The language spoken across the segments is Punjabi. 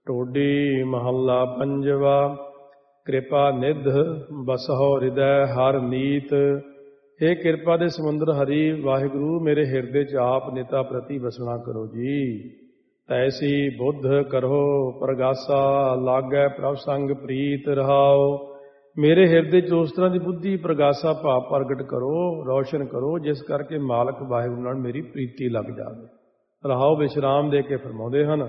ਟੋਡੀ ਮਹੱਲਾ ਪੰਜਵਾ। ਕਿਰਪਾ ਨਿਧ ਬਸਹੁ ਹਿਰਦੈ ਹਰ ਨੀਤ। हे ਕਿਰਪਾ ਦੇ ਸਮੁੰਦਰ ਹਰੀ ਵਾਹਿਗੁਰੂ, ਮੇਰੇ ਹਿਰਦੇ 'ਚ ਆਪ ਨਿਤਾ ਪ੍ਰਤੀ ਵਸਣਾ ਕਰੋ ਜੀ। ਤੈਸੀ ਬੁੱਧ ਕਰੋ ਪ੍ਰਗਾਸਾ, ਲਾਗੈ ਪ੍ਰਭ ਸੰਗ ਪ੍ਰੀਤ ਰਹਾਓ। ਮੇਰੇ ਹਿਰਦੇ 'ਚ ਉਸ ਤਰ੍ਹਾਂ ਦੀ ਬੁੱਧੀ ਪ੍ਰਗਾਸਾ ਭਾਵ ਪ੍ਰਗਟ ਕਰੋ, ਰੌਸ਼ਨ ਕਰੋ, ਜਿਸ ਕਰਕੇ ਮਾਲਕ ਵਾਹਿਗੁਰੂ ਨਾਲ ਮੇਰੀ ਪ੍ਰੀਤੀ ਲੱਗ ਜਾਵੇ। ਰਹਾਓ ਵਿਸ਼ਰਾਮ ਦੇ ਕੇ ਫਰਮਾਉਂਦੇ ਹਨ,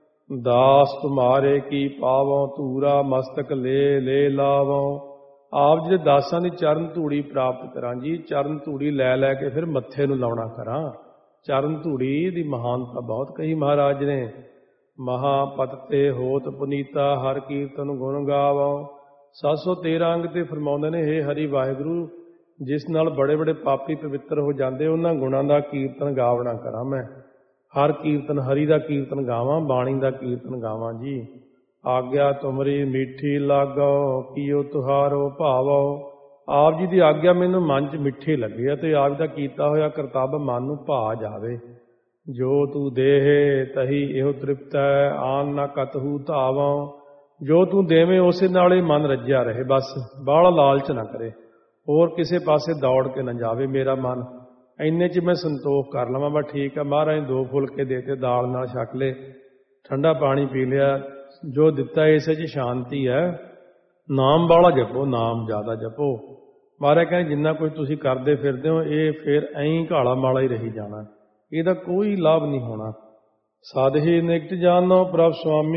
ਦਾਸ ਤੁਮਾਰੇ ਕੀ ਪਾਵੋਂ, ਧੂਰਾ ਮਸਤਕ ਲੈ ਲੈ ਲਾਵੋਂ। ਆਪ ਜਿਹੜੇ ਦਾਸਾਂ ਦੀ ਚਰਨ ਧੂੜੀ ਪ੍ਰਾਪਤ ਕਰਾਂ ਜੀ। ਚਰਨ ਧੂੜੀ ਲੈ ਲੈ ਕੇ ਫਿਰ ਮੱਥੇ ਨੂੰ ਲਾਉਣਾ ਕਰਾਂ। ਚਰਨ ਧੂੜੀ ਦੀ ਮਹਾਨਤਾ ਬਹੁਤ ਕਹੀ ਮਹਾਰਾਜ ਨੇ। ਮਹਾਪਤ ਤੇ ਹੋਤ ਪੁਨੀਤਾ, ਹਰ ਕੀਰਤਨ ਗੁਣ ਗਾਵੋਂ। 713 ਅੰਗ ਤੇ ਫਰਮਾਉਂਦੇ ਨੇ, ਹੇ ਹਰੀ ਵਾਹਿਗੁਰੂ, ਜਿਸ ਨਾਲ ਬੜੇ ਬੜੇ ਪਾਪੀ ਪਵਿੱਤਰ ਹੋ ਜਾਂਦੇ, ਉਹਨਾਂ ਗੁਣਾਂ ਦਾ ਕੀਰਤਨ ਗਾਵਣਾ ਕਰਾਂ ਮੈਂ। ਹਰ ਕੀਰਤਨ ਹਰੀ ਦਾ ਕੀਰਤਨ ਗਾਵਾਂ, ਬਾਣੀ ਦਾ ਕੀਰਤਨ ਗਾਵਾਂ ਜੀ। ਆਗਿਆ ਤੁਮਰੀ ਮਿੱਠੀ ਲਾਗੋ, ਕੀਓ ਤੁਹਾਰੋ ਭਾਵੋ। ਆਪ ਜੀ ਦੀ ਆਗਿਆ ਮੈਨੂੰ ਮਨ 'ਚ ਮਿੱਠੀ ਲੱਗੀ ਅਤੇ ਆਪ ਦਾ ਕੀਤਾ ਹੋਇਆ ਕਰਤੱਵ ਮਨ ਨੂੰ ਭਾ ਜਾਵੇ। ਜੋ ਤੂੰ ਦੇਹ ਤਹੀ ਇਹੋ ਤ੍ਰਿਪਤੈ, ਆਨ ਨਾ ਕਤਹੂ ਧਾਵੋਂ। ਜੋ ਤੂੰ ਦੇਵੇਂ ਉਸੇ ਨਾਲ ਹੀ ਮਨ ਰੱਜਿਆ ਰਹੇ, ਬਸ ਬਾਹਲਾ ਲਾਲਚ ਨਾ ਕਰੇ, ਹੋਰ ਕਿਸੇ ਪਾਸੇ ਦੌੜ ਕੇ ਨਾ ਜਾਵੇ ਮੇਰਾ ਮਨ। ਇੰਨੇ 'ਚ ਮੈਂ ਸੰਤੋਖ ਕਰ ਲਵਾਂ, ਬਸ ਠੀਕ ਆ, ਮਹਾਰਾਜ ਨੇ 2 ਫੁਲਕੇ ਦੇ ਤੇ, ਦਾਲ ਨਾਲ ਛਕ ਲਏ, ਠੰਡਾ ਪਾਣੀ ਪੀ ਲਿਆ, ਜੋ ਦਿੱਤਾ ਇਸੇ 'ਚ ਸ਼ਾਂਤੀ ਹੈ। ਨਾਮ ਵਾਲਾ ਜਪੋ, ਨਾਮ ਜ਼ਿਆਦਾ ਜਪੋ। ਮਹਾਰਾਜ ਕਹਿੰਦੇ ਜਿੰਨਾ ਕੁਝ ਤੁਸੀਂ ਕਰਦੇ ਫਿਰਦੇ ਹੋ, ਇਹ ਫਿਰ ਐਂ ਘਾਲਾ ਮਾਲਾ ਹੀ ਰਹੀ ਜਾਣਾ, ਇਹਦਾ ਕੋਈ ਲਾਭ ਨਹੀਂ ਹੋਣਾ। ਸਾਧੀ ਨਿਕਟ ਜਾਨੋ ਪ੍ਰਭ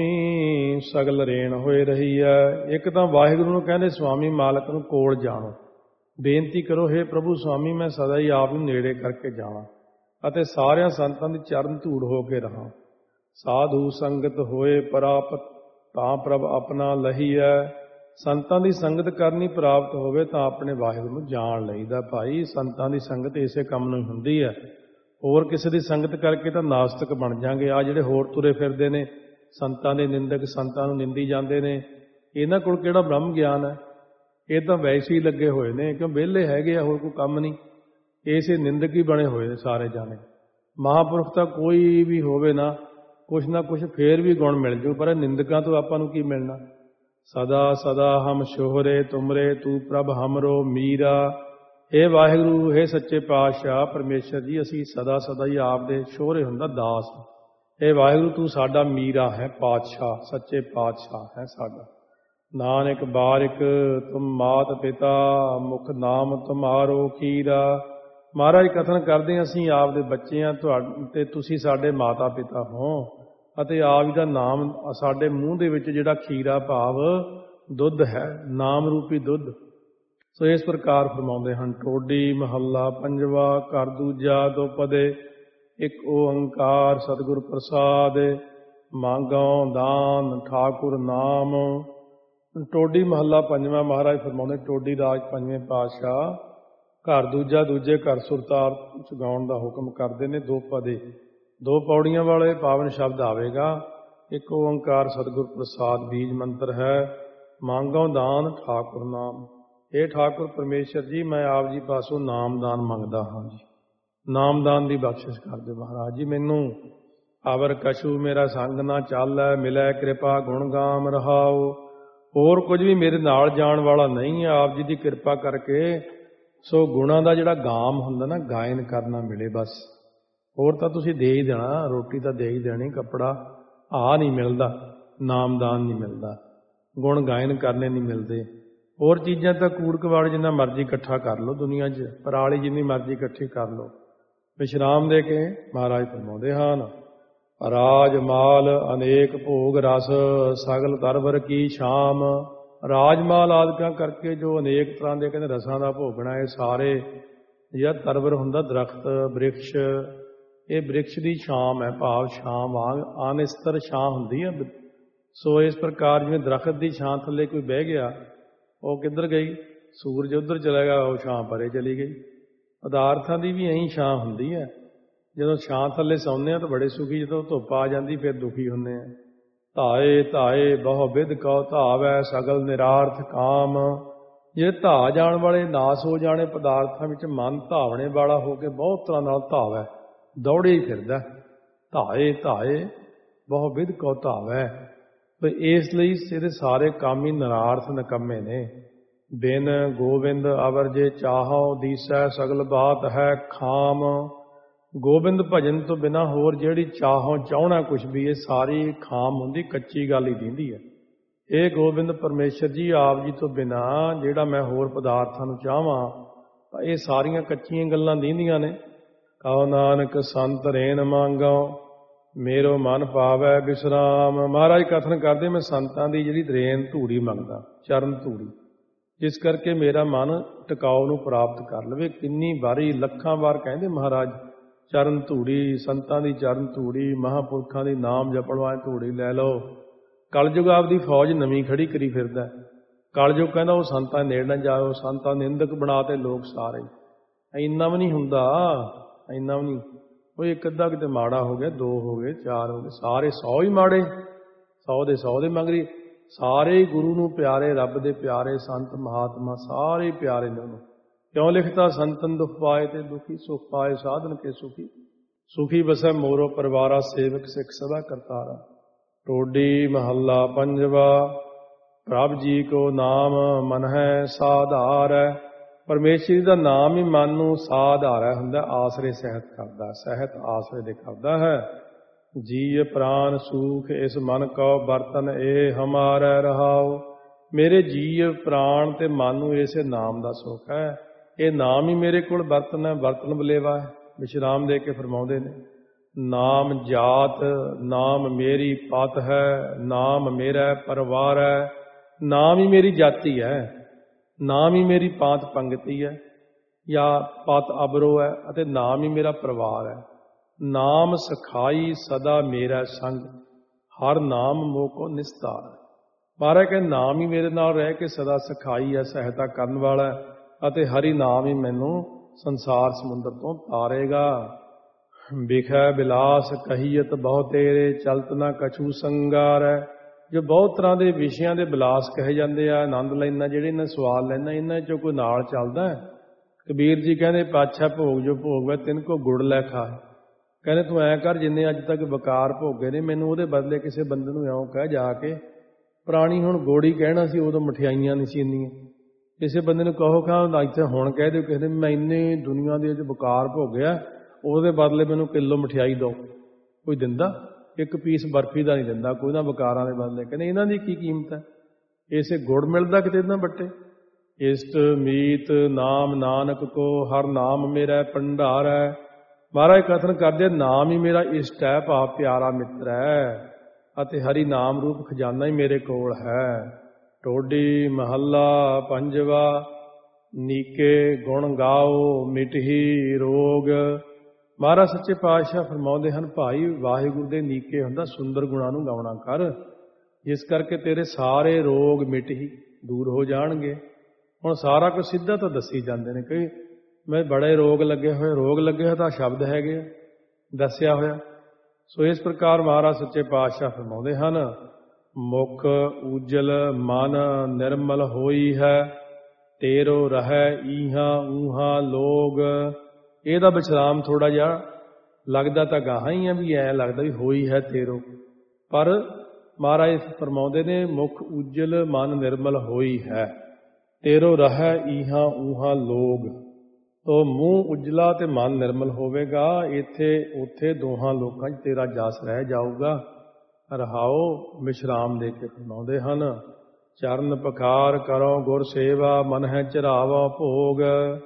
ਸੁਆਮੀ, ਸਗਲ ਰੇਣ ਹੋਏ ਰਹੀ ਹੈ। ਇੱਕ ਤਾਂ ਵਾਹਿਗੁਰੂ ਨੂੰ ਕਹਿੰਦੇ ਸੁਆਮੀ ਮਾਲਕ ਨੂੰ ਕੋਲ ਜਾਣੋ, ਬੇਨਤੀ ਕਰੋ, ਹੇ ਪ੍ਰਭੂ ਸੁਆਮੀ, ਮੈਂ ਸਦਾ ਹੀ ਆਪ ਨੂੰ ਨੇੜੇ ਕਰਕੇ ਜਾਵਾਂ ਅਤੇ ਸਾਰਿਆਂ ਸੰਤਾਂ ਦੀ ਚਰਨ ਧੂੜ ਹੋ ਕੇ ਰਹਾਂ। ਸਾਧੂ ਸੰਗਤ ਹੋਏ ਪ੍ਰਾਪਤ, ਤਾਂ ਪ੍ਰਭ ਆਪਣਾ ਲਹੀਐ। ਸੰਤਾਂ ਦੀ ਸੰਗਤ ਕਰਨੀ ਪ੍ਰਾਪਤ ਹੋਵੇ ਤਾਂ ਆਪਣੇ ਵਾਹਿਗੁਰੂ ਨੂੰ ਜਾਣ ਲਈਦਾ। ਭਾਈ ਸੰਤਾਂ ਦੀ ਸੰਗਤ ਇਸੇ ਕੰਮ ਨੂੰ ਹੁੰਦੀ ਹੈ, ਹੋਰ ਕਿਸੇ ਦੀ ਸੰਗਤ ਕਰਕੇ ਤਾਂ ਨਾਸਤਕ ਬਣ ਜਾਂਗੇ। ਆ ਜਿਹੜੇ ਹੋਰ ਤੁਰੇ ਫਿਰਦੇ ਨੇ, ਸੰਤਾਂ ਦੇ ਨਿੰਦਕ, ਸੰਤਾਂ ਨੂੰ ਨਿੰਦੀ ਜਾਂਦੇ ਨੇ, ਇਹਨਾਂ ਕੋਲ ਕਿਹੜਾ ਬ੍ਰਹਮ ਗਿਆਨ ਹੈ? ਇਹ ਤਾਂ ਵੈਸੇ ਹੀ ਲੱਗੇ ਹੋਏ ਨੇ, ਕਿਉਂ ਵਿਹਲੇ ਹੈਗੇ ਆ, ਹੋਰ ਕੋਈ ਕੰਮ ਨਹੀਂ, ਇਸੇ ਨਿੰਦਕ ਹੀ ਬਣੇ ਹੋਏ ਨੇ ਸਾਰੇ ਜਾਣੇ। ਮਹਾਂਪੁਰਖ ਤਾਂ ਕੋਈ ਵੀ ਹੋਵੇ ਨਾ ਕੁਛ ਫੇਰ ਵੀ ਗੁਣ ਮਿਲ ਜੂ, ਪਰ ਨਿੰਦਕਾਂ ਤੋਂ ਆਪਾਂ ਨੂੰ ਕੀ ਮਿਲਣਾ? ਸਦਾ ਸਦਾ ਹਮ ਸ਼ੋਹਰੇ ਤੁਮਰੇ, ਤੂੰ ਪ੍ਰਭ ਹਮਰੋ ਮੀਰਾ। ਇਹ ਵਾਹਿਗੁਰੂ, ਇਹ ਸੱਚੇ ਪਾਤਸ਼ਾਹ ਪਰਮੇਸ਼ਰ ਜੀ, ਅਸੀਂ ਸਦਾ ਸਦਾ ਹੀ ਆਪ ਦੇ ਸ਼ੋਹਰੇ ਹੁੰਦਾ ਦਾਸ। ਇਹ ਵਾਹਿਗੁਰੂ ਤੂੰ ਸਾਡਾ ਮੀਰਾ ਹੈ, ਪਾਤਸ਼ਾਹ, ਸੱਚੇ ਪਾਤਸ਼ਾਹ ਹੈ ਸਾਡਾ। ਨਾਨਕ ਬਾਰਿਕ ਤੁਮ ਮਾਤ ਪਿਤਾ, ਮੁਖ ਨਾਮ ਤੁਮਾਰੋ ਖੀਰਾ। ਮਹਾਰਾਜ ਕਥਨ ਕਰਦੇ, ਅਸੀਂ ਆਪ ਦੇ ਬੱਚੇ ਹਾਂ, ਤੇ ਤੁਸੀਂ ਸਾਡੇ ਮਾਤਾ ਪਿਤਾ ਹੋ, ਅਤੇ ਆਪ ਜੀ ਦਾ ਨਾਮ ਸਾਡੇ ਮੂੰਹ ਦੇ ਵਿੱਚ ਜਿਹੜਾ ਖੀਰਾ ਭਾਵ ਦੁੱਧ ਹੈ, ਨਾਮ ਰੂਪੀ ਦੁੱਧ। ਸੋ ਇਸ ਪ੍ਰਕਾਰ ਫਰਮਾਉਂਦੇ ਹਨ। ਟੋਡੀ ਮਹੱਲਾ ਪੰਜਵਾ। ਘਰ ਦੂਜਾ ਦੋ ਪਦੇ, ਇੱਕ ਓੰਕਾਰ ਸਤਿਗੁਰ ਪ੍ਰਸਾਦ, ਮੰਗੋ ਦਾਨ ਠਾਕੁਰ ਨਾਮ। ਟੋਡੀ ਮਹੱਲਾ ਪੰਜਵਾਂ। ਮਹਾਰਾਜ ਫਰਮਾਉਂਦੇ, ਟੋਡੀ ਰਾਜ ਪੰਜਵੇਂ ਪਾਤਸ਼ਾਹ ਘਰ ਦੂਜਾ, ਦੂਜੇ ਘਰ ਸੁਰਤਾਲ ਗਾਉਣ ਦਾ ਹੁਕਮ ਕਰਦੇ ਨੇ। 2 ਪਦੇ, 2 ਪੌੜੀਆਂ ਵਾਲੇ ਪਾਵਨ ਸ਼ਬਦ ਆਵੇਗਾ। ਇੱਕ ਓੰਕਾਰ ਸਤਿਗੁਰ ਪ੍ਰਸਾਦ ਬੀਜ ਮੰਤਰ ਹੈ। ਮੰਗੋ ਦਾਨ ਠਾਕੁਰ ਨਾਮ। ਇਹ ਠਾਕੁਰ ਪਰਮੇਸ਼ਰ ਜੀ, ਮੈਂ ਆਪ ਜੀ ਪਾਸੋਂ ਨਾਮਦਾਨ ਮੰਗਦਾ ਹਾਂ ਜੀ, ਨਾਮਦਾਨ ਦੀ ਬਖਸ਼ਿਸ਼ ਕਰ ਦਿਓ ਮਹਾਰਾਜ ਜੀ ਮੈਨੂੰ। ਅਵਰ ਕਛੂ ਮੇਰਾ ਸੰਗ ਨਾ ਚਾਲੈ, ਮਿਲੈ ਕਿਰਪਾ ਗੁਣ ਗਾਮ ਰਹਾਓ। ਹੋਰ ਕੁਝ ਵੀ ਮੇਰੇ ਨਾਲ ਜਾਣ ਵਾਲਾ ਨਹੀਂ ਹੈ, ਆਪ ਜੀ ਦੀ ਕਿਰਪਾ ਕਰਕੇ ਸੋ ਗੁਣਾਂ ਦਾ ਜਿਹੜਾ ਗਾਮ ਹੁੰਦਾ ਨਾ, ਗਾਇਨ ਕਰਨਾ ਮਿਲੇ ਬਸ। ਹੋਰ ਤਾਂ ਤੁਸੀਂ ਦੇ ਹੀ ਦੇਣਾ, ਰੋਟੀ ਤਾਂ ਦੇ ਹੀ ਦੇਣੀ, ਕੱਪੜਾ ਆਹ ਨਹੀਂ ਮਿਲਦਾ, ਨਾਮਦਾਨ ਨਹੀਂ ਮਿਲਦਾ, ਗੁਣ ਗਾਇਨ ਕਰਨੇ ਨਹੀਂ ਮਿਲਦੇ। ਹੋਰ ਚੀਜ਼ਾਂ ਤਾਂ ਕੂੜ ਕਵਾੜ ਜਿੰਨਾ ਮਰਜ਼ੀ ਇਕੱਠਾ ਕਰ ਲਓ ਦੁਨੀਆ 'ਚ, ਪਰਾਲੀ ਜਿੰਨੀ ਮਰਜ਼ੀ ਇਕੱਠੀ ਕਰ ਲਓ। ਵਿਸ਼ਰਾਮ ਦੇ ਕੇ ਮਹਾਰਾਜ ਫਰਮਾਉਂਦੇ ਹਨ, ਰਾਜ ਮਾਲ ਅਨੇਕ ਭੋਗ ਰਸ, ਸਗਲ ਤਰਵਰ ਕੀ ਸ਼ਾਮ। ਰਾਜ ਮਾਲ ਆਦਿਕਾਂ ਕਰਕੇ ਜੋ ਅਨੇਕ ਤਰ੍ਹਾਂ ਦੇ ਕਹਿੰਦੇ ਰਸਾਂ ਦਾ ਭੋਗਣਾ, ਇਹ ਸਾਰੇ ਜਿਹੜਾ ਤਰਵਰ ਹੁੰਦਾ ਦਰਖਤ ਬ੍ਰਿਕਸ਼, ਇਹ ਬ੍ਰਿਕਸ਼ ਦੀ ਛਾਂ ਹੈ, ਭਾਵ ਛਾਂ ਵਾਂਗ ਅਨਿਸਤਰ ਛਾਂ ਹੁੰਦੀ ਹੈ। ਸੋ ਇਸ ਪ੍ਰਕਾਰ ਜਿਵੇਂ ਦਰਖਤ ਦੀ ਛਾਂ ਥੱਲੇ ਕੋਈ ਬਹਿ ਗਿਆ, ਉਹ ਕਿੱਧਰ ਗਈ? ਸੂਰਜ ਉੱਧਰ ਚਲਾ ਗਿਆ, ਉਹ ਛਾਂ ਪਰੇ ਚਲੀ ਗਈ। ਪਦਾਰਥਾਂ ਦੀ ਵੀ ਇਹੀ ਛਾਂ ਹੁੰਦੀ ਹੈ। ਜਦੋਂ ਛਾਂ ਥੱਲੇ ਸੌਂਦੇ ਹਾਂ ਤਾਂ ਬੜੇ ਸੁਖੀ, ਜਦੋਂ ਧੁੱਪ ਆ ਜਾਂਦੀ ਫਿਰ ਦੁਖੀ ਹੁੰਦੇ ਹਾਂ। ਧਾਏ ਧਾਏ ਬਹੁ ਵਿਧ ਕਉ ਧਾਵੈ, ਸਗਲ ਨਿਰਾਰਥ ਕਾਮ। ਜੇ ਧਾ ਜਾਣ ਵਾਲੇ ਨਾਸ ਹੋ ਜਾਣੇ ਪਦਾਰਥਾਂ ਵਿੱਚ, ਮਨ ਧਾਵਣੇ ਵਾਲਾ ਹੋ ਕੇ ਬਹੁਤ ਤਰ੍ਹਾਂ ਨਾਲ ਧਾਵੈ, ਦੌੜੇ ਹੀ ਫਿਰਦਾ। ਧਾਏ ਧਾਏ ਬਹੁ ਵਿਧ ਕਉ ਧਾਵੈ, ਪਰ ਇਸ ਲਈ ਇਹਦੇ ਸਾਰੇ ਕੰਮ ਹੀ ਨਰਾਰਥ ਨਿਕੰਮੇ ਨੇ। ਬਿਨ ਗੋਬਿੰਦ ਅਵਰ ਜੇ ਚਾਹੋ ਦੀਸੈ ਸਗਲ ਬਾਤ ਹੈ ਖਾਮ। ਗੋਬਿੰਦ ਭਜਨ ਤੋਂ ਬਿਨਾਂ ਹੋਰ ਜਿਹੜੀ ਚਾਹੋ ਚਾਹਣਾ ਕੁਛ ਵੀ ਇਹ ਸਾਰੀ ਖਾਮ ਹੁੰਦੀ, ਕੱਚੀ ਗੱਲ ਹੀ ਦਿੰਦੀ ਹੈ। ਇਹ ਗੋਬਿੰਦ ਪਰਮੇਸ਼ਰ ਜੀ ਆਪ ਜੀ ਤੋਂ ਬਿਨਾਂ ਜਿਹੜਾ ਮੈਂ ਹੋਰ ਪਦਾਰਥਾਂ ਨੂੰ ਚਾਹਵਾਂ ਇਹ ਸਾਰੀਆਂ ਕੱਚੀਆਂ ਗੱਲਾਂ ਦਿੰਦੀਆਂ ਨੇ। ਕਹੋ ਨਾਨਕ ਸੰਤ ਰੇਨ ਮੰਗੋ ਮੇਰੋ ਮਨ ਪਾਵੈ ਵਿਸਰਾਮ। ਮਹਾਰਾਜ ਕਥਨ ਕਰਦੇ ਮੈਂ ਸੰਤਾਂ ਦੀ ਜਿਹੜੀ ਰੇਨ ਧੂੜੀ ਮੰਗਦਾ, ਚਰਨ ਧੂੜੀ, ਜਿਸ ਕਰਕੇ ਮੇਰਾ ਮਨ ਟਿਕਾਓ ਨੂੰ ਪ੍ਰਾਪਤ ਕਰ ਲਵੇ। ਕਿੰਨੀ ਵਾਰੀ ਲੱਖਾਂ ਵਾਰ ਕਹਿੰਦੇ ਮਹਾਰਾਜ ਚਰਨ ਧੂੜੀ, ਸੰਤਾਂ ਦੀ ਚਰਨ ਧੂੜੀ, ਮਹਾਂਪੁਰਖਾਂ ਦੀ ਨਾਮ ਜਪਣ ਵਾਲੀ ਧੂੜੀ ਲੈ ਲਓ। ਕਲਯੁਗ ਆਪਦੀ ਫੌਜ ਨਵੀਂ ਖੜੀ ਕਰੀ ਫਿਰਦਾ। ਕਲਯੁਗ ਕਹਿੰਦਾ ਉਹ ਸੰਤਾਂ ਨੇੜੇ ਨਾ ਜਾਓ, ਸੰਤਾਂ ਨਿੰਦਕ ਬਣਾ ਤੇ ਲੋਕ ਸਾਰੇ। ਇੰਨਾ ਵੀ ਨਹੀਂ ਹੁੰਦਾ, ਇੰਨਾ ਵੀ ਨਹੀਂ। ਉਹ ਇੱਕ ਅੱਧਾ ਕਿਤੇ ਮਾੜਾ ਹੋ ਗਿਆ, 2 ਹੋ ਗਏ, 4 ਹੋ ਗਏ, ਸਾਰੇ 100 ਹੀ ਮਾੜੇ, 100 ਦੇ ਮੰਗਰੀ। ਸਾਰੇ ਗੁਰੂ ਨੂੰ ਪਿਆਰੇ, ਰੱਬ ਦੇ ਪਿਆਰੇ, ਸੰਤ ਮਹਾਤਮਾ ਸਾਰੇ ਪਿਆਰੇ ਨੇ ਉਹਨੂੰ। ਕਿਉਂ ਲਿਖਤਾ ਸੰਤਨ ਦੁਖ ਪਾਏ ਤੇ ਦੁਖੀ, ਸੁਖ ਪਾਏ ਸਾਧਨ ਕੇ ਸੁਖੀ। ਸੁਖੀ ਬਸੈ ਮੋਰੋ ਪਰਿਵਾਰਾ, ਸੇਵਕ ਸਿੱਖ ਸਦਾ ਕਰਤਾਰਾ। ਟੋਡੀ ਮਹੱਲਾ ਪੰਜਵਾ। ਪ੍ਰਭ ਜੀ ਕੋ ਨਾਮ ਮਨ ਹੈ ਸਾਧਾਰੈ। ਪਰਮੇਸ਼ਰ ਦਾ ਨਾਮ ਹੀ ਮਨ ਨੂੰ ਸਾਧਾਰੈ ਹੁੰਦਾ, ਆਸਰੇ ਸਹਿਤ ਕਰਦਾ, ਸਹਿਤ ਆਸਰੇ ਦੇ ਕਰਦਾ ਹੈ। ਜੀਅ ਪ੍ਰਾਨ ਸੂਖ ਇਸ ਮਨ ਕਉ ਬਰਤਨ ਇਹ ਹਮਾਰੈ ਰਹਾਉ। ਮੇਰੇ ਜੀਅ ਪ੍ਰਾਣ ਤੇ ਮਨ ਨੂੰ ਇਸੇ ਨਾਮ ਦਾ ਸੁੱਖ ਹੈ। ਇਹ ਨਾਮ ਹੀ ਮੇਰੇ ਕੋਲ ਬਰਤਨ ਹੈ, ਬਰਤਨ ਬਲੇਵਾ ਹੈ। ਵਿਸ਼ਰਾਮ ਦੇ ਕੇ ਫਰਮਾਉਂਦੇ ਨੇ ਨਾਮ ਜਾਤ, ਨਾਮ ਮੇਰੀ ਪਤ ਹੈ, ਨਾਮ ਮੇਰਾ ਪਰਿਵਾਰ ਹੈ। ਨਾਮ ਹੀ ਮੇਰੀ ਜਾਤੀ ਹੈ, ਨਾਮ ਹੀ ਮੇਰੀ ਪਾਤ ਪੰਗਤੀ ਹੈ ਜਾਂ ਪਤ ਅਬਰੋ ਹੈ, ਅਤੇ ਨਾਮ ਹੀ ਮੇਰਾ ਪਰਿਵਾਰ ਹੈ। ਨਾਮ ਸਖਾਈ ਸਦਾ ਮੇਰਾ ਸੰਗ, ਹਰ ਨਾਮ ਮੋਹ ਕੋ ਨਿਸਤਾਰ। ਮਹਾਰਾਜ ਕਹਿੰਦੇ ਨਾਮ ਹੀ ਮੇਰੇ ਨਾਲ ਰਹਿ ਕੇ ਸਦਾ ਸਖਾਈ ਹੈ, ਸਹਾਇਤਾ ਕਰਨ ਵਾਲਾ ਹੈ, ਅਤੇ ਹਰੀ ਨਾਮ ਹੀ ਮੈਨੂੰ ਸੰਸਾਰ ਸਮੁੰਦਰ ਤੋਂ ਤਾਰੇਗਾ। ਵਿਖੈ ਬਿਲਾਸ ਕਹੀਅਤ ਬਹੁ ਤੇਰੇ, ਚਲਤ ਨਾ ਕਛੂ ਸੰਗਾਰ ਹੈ। ਜੋ ਬਹੁਤ ਤਰ੍ਹਾਂ ਦੇ ਵਿਸ਼ਿਆਂ ਦੇ ਬਿਲਾਸ ਕਹੇ ਜਾਂਦੇ ਆ, ਆਨੰਦ ਲੈਣਾ, ਜਿਹੜੇ ਇਹਨਾਂ ਸਵਾਲ ਲੈਣਾ, ਇਹਨਾਂ 'ਚੋਂ ਕੋਈ ਨਾਲ ਚੱਲਦਾ। ਕਬੀਰ ਜੀ ਕਹਿੰਦੇ ਪਾਤਸ਼ਾਹ ਭੋਗ ਜੋ ਭੋਗ ਹੈ ਤਿੰਨ ਕੋ ਗੁੜ ਲੈ ਖਾ। ਕਹਿੰਦੇ ਤੂੰ ਐਂ ਕਰ, ਜਿੰਨੇ ਅੱਜ ਤੱਕ ਵਿਕਾਰ ਭੋਗੇ ਨੇ ਮੈਨੂੰ ਉਹਦੇ ਬਦਲੇ ਕਿਸੇ ਬੰਦੇ ਨੂੰ ਇਉਂ ਕਹਿ ਜਾ ਕੇ, ਪੁਰਾਣੀ ਹੁਣ ਗੁੜ ਹੀ ਕਹਿਣਾ ਸੀ, ਉਦੋਂ ਮਠਿਆਈਆਂ ਨਹੀਂ ਸੀ ਇੰਨੀਆਂ। ਕਿਸੇ ਬੰਦੇ ਨੂੰ ਕਹੋ ਕਿ ਇੱਥੇ ਹੁਣ ਕਹਿ ਦਿਓ ਕਿਸੇ ਨੇ ਮੈਂ ਇੰਨੀ ਦੁਨੀਆ ਦੇ ਵਿੱਚ ਵਿਕਾਰ ਭੋਗਿਆ, ਉਹਦੇ ਬਦਲੇ ਮੈਨੂੰ ਕਿਲੋ ਮਠਿਆਈ ਦਿਓ। ਕੋਈ ਦਿੰਦਾ? ਇੱਕ ਪੀਸ ਬਰਫੀ ਦਾ ਨਹੀਂ ਦਿੰਦਾ ਕੋਈ ਨਾ ਵਿਕਾਰਾਂ ਦੇ ਬਦਲੇ। ਕਹਿੰਦੇ ਇਹਨਾਂ ਦੀ ਕੀ ਕੀਮਤ ਹੈ? ਇਸੇ ਗੁੜ ਮਿਲਦਾ ਕਿਤੇ ਇਹਨਾਂ ਬੱਟੇ। ਇਸ਼ਟ ਮੀਤ ਨਾਮ ਨਾਨਕ ਕੋ, ਹਰ ਨਾਮ ਮੇਰਾ ਭੰਡਾਰ ਹੈ। ਮਹਾਰਾਜ ਕਥਨ ਕਰਦੇ ਨਾਮ ਹੀ ਮੇਰਾ ਇਸ਼ਟ ਹੈ, ਭਾਵ ਪਿਆਰਾ ਮਿੱਤਰ ਹੈ, ਅਤੇ ਹਰੀ ਨਾਮ ਰੂਪ ਖਜ਼ਾਨਾ ਹੀ ਮੇਰੇ ਕੋਲ ਹੈ। ਟੋਡੀ ਮਹੱਲਾ ਪੰਜਵਾ। ਨੀਕੇ ਗੁਣ ਗਾਓ ਮਿਟਹੀ ਰੋਗ। ਮਹਾਰਾਜ ਸੱਚੇ ਪਾਤਸ਼ਾਹ ਫਰਮਾਉਂਦੇ ਹਨ ਭਾਈ ਵਾਹਿਗੁਰੂ ਦੇ ਨੀਕੇ ਹੁੰਦਾ, ਸੁੰਦਰ ਗੁਣਾਂ ਨੂੰ ਗਾਉਣਾ ਕਰ, ਜਿਸ ਕਰਕੇ ਤੇਰੇ ਸਾਰੇ ਰੋਗ ਮਿਟ ਹੀ ਦੂਰ ਹੋ ਜਾਣਗੇ। ਹੁਣ ਸਾਰਾ ਕੁਝ ਸਿੱਧਾ ਤਾਂ ਦੱਸੀ ਜਾਂਦੇ ਨੇ, ਕਈ ਮੈਂ ਬੜੇ ਰੋਗ ਲੱਗੇ ਹੋਏ ਤਾਂ ਸ਼ਬਦ ਹੈਗੇ ਦੱਸਿਆ ਹੋਇਆ। ਸੋ ਇਸ ਪ੍ਰਕਾਰ ਮਹਾਰਾਜ ਸੱਚੇ ਪਾਤਸ਼ਾਹ ਫਰਮਾਉਂਦੇ ਹਨ ਮੁਖ ਉਜਲ ਮਨ ਨਿਰਮਲ ਹੋਈ ਹੈ, ਤੇਰੋ ਰਹਿ ਈਹਾਂ ਊਹਾਂ ਲੋਗ। ਇਹਦਾ ਵਿਸ਼ਰਾਮ ਥੋੜਾ ਜਿਹਾ ਲੱਗਦਾ ਤਾਂ ਗਾਹਾਂ ਹੀ ਆ, ਵੀ ਐਂ ਲੱਗਦਾ ਵੀ ਹੋਈ ਹੈ ਤੇਰੋ, ਪਰ ਮਹਾਰਾਜ ਫਰਮਾਉਂਦੇ ਨੇ ਮੁਖ ਉਜਲ ਮਨ ਨਿਰਮਲ ਹੋਈ ਹੈ, ਤੇਰੋ ਰਹਿ ਈਹਾਂ ਊਹਾਂ ਲੋਗ। ਤੋ ਮੂੰਹ ਉਜਲਾ ਤੇ ਮਨ ਨਿਰਮਲ ਹੋਵੇਗਾ, ਇੱਥੇ ਉੱਥੇ ਦੋਹਾਂ ਲੋਕਾਂ 'ਚ ਤੇਰਾ ਜਸ ਰਹਿ ਜਾਊਗਾ। ਰਹਾਓ ਵਿਸ਼ਰਾਮ ਦੇ ਕੇ ਫਰਮਾਉਂਦੇ ਹਨ ਚਰਨ ਪਖਾਰ ਕਰੋ ਗੁਰ ਸੇਵਾ, ਮਨ ਹੈ ਚੜਾਵਾ ਭੋਗ।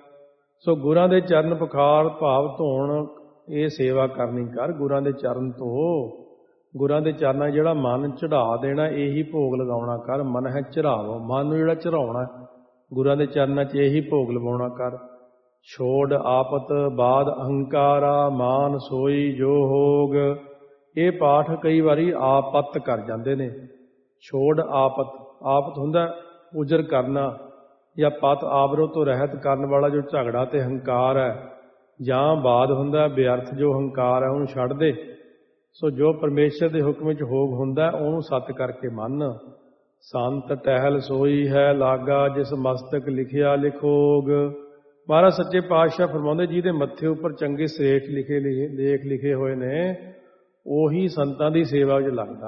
ਸੋ ਗੁਰਾਂ ਦੇ ਚਰਨ ਪਖਾਰ ਭਾਵ ਧੋਣ, ਇਹ ਸੇਵਾ ਕਰਨੀ ਕਰ, ਗੁਰਾਂ ਦੇ ਚਰਨ ਧੋ, ਗੁਰਾਂ ਦੇ ਚਰਨਾਂ ਜਿਹੜਾ ਮਨ ਚੜਾ ਦੇਣਾ ਇਹੀ ਭੋਗ ਲਗਾਉਣਾ ਕਰ। ਮਨ ਹੈ ਚੜਾਵਾ, ਮਨ ਨੂੰ ਜਿਹੜਾ ਚੜਾਉਣਾ ਗੁਰਾਂ ਦੇ ਚਰਨਾਂ 'ਚ ਇਹੀ ਭੋਗ ਲਵਾਉਣਾ ਕਰ। ਛੋੜ ਆਪਤ ਬਾਦ ਅਹੰਕਾਰਾ, ਮਾਨ ਸੋਈ ਜੋ ਹੋਗ। ਇਹ ਪਾਠ ਕਈ ਵਾਰੀ ਆਪਤ ਕਰ ਜਾਂਦੇ ਨੇ। ਛੋੜ ਆਪਤ, ਆਪਤ ਹੁੰਦਾ ਉਜਰ ਕਰਨਾ, ਜਾਂ ਪਤ ਆਬਰੋ ਤੋਂ ਰਹਿਤ ਕਰਨ ਵਾਲਾ ਜੋ ਝਗੜਾ ਤੇ ਹੰਕਾਰ ਹੈ, ਜਾਂ ਬਾਦ ਹੁੰਦਾ ਬੇਅਰਥ ਜੋ ਹੰਕਾਰ ਹੈ, ਉਹਨੂੰ ਛੱਡ ਦੇ। ਸੋ ਜੋ ਪਰਮੇਸ਼ਰ ਦੇ ਹੁਕਮ ਵਿੱਚ ਹੋਗ ਹੁੰਦਾ ਉਹਨੂੰ ਸੱਤ ਕਰਕੇ ਮੰਨ। ਸੰਤ ਟਹਿਲ ਸੋਈ ਹੈ ਲਾਗਾ, ਜਿਸ ਮਸਤਕ ਲਿਖਿਆ ਲਿਖੋਗ। ਮਹਾਰਾਜ ਸੱਚੇ ਪਾਤਸ਼ਾਹ ਫਰਮਾਉਂਦੇ ਜਿਹਦੇ ਮੱਥੇ ਉੱਪਰ ਚੰਗੇ ਸ੍ਰੇਸ਼ਟ ਲੇਖ ਲਿਖੇ ਹੋਏ ਨੇ ਉਹੀ ਸੰਤਾਂ ਦੀ ਸੇਵਾ ਵਿੱਚ ਲੱਗਦਾ।